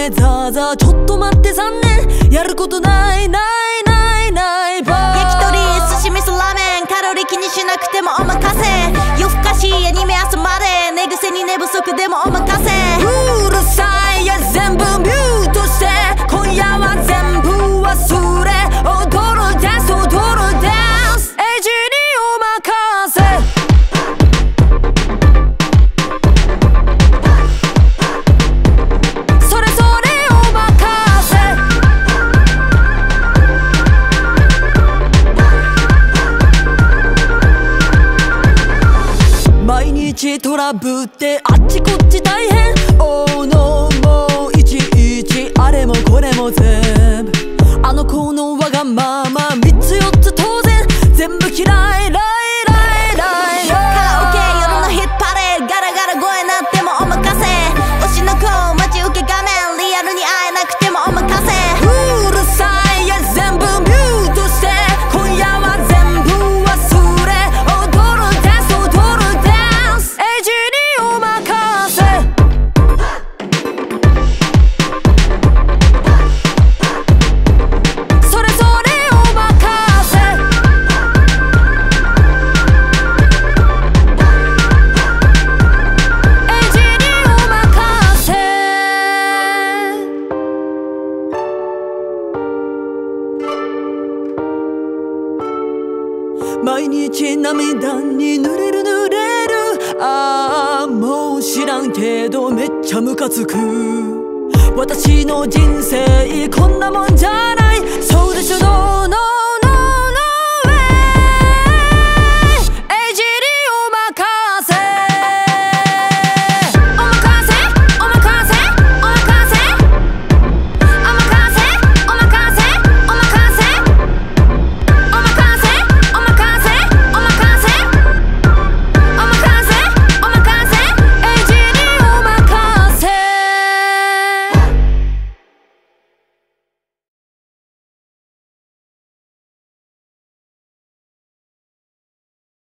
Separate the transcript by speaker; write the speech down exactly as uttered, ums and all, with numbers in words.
Speaker 1: でザーザーちょっと待って残念やることないないないないばー
Speaker 2: 焼き鳥寿司味噌ラーメンカロリー気にしなくてもお任せ夜更かしアニメ朝まで寝癖に寝不足でもお任せ
Speaker 1: うるさいや全部ミュートして今夜は全部忘れ踊るダンス踊るダンスエイジにお任せトラブってあっちこっち大変 Oh no もういちいちあれもこれも全部あの子のわがままみっつよっつ当然全部嫌いライライライカ
Speaker 2: ラオケ夜のヒットパレーガラガラ声なってもお任せ推しの子待ち受け画面リアルに会えなくてもお任せ
Speaker 1: うるさいや全部ミュートして今夜は全部忘れ踊るダンス踊るダンスエイジにお任せそれぞれお任せエイジにお任せ毎日涙に濡れる濡れるああもう知らんけどめっちゃムカつく私の人生こんなもんじゃないそうでしょどうの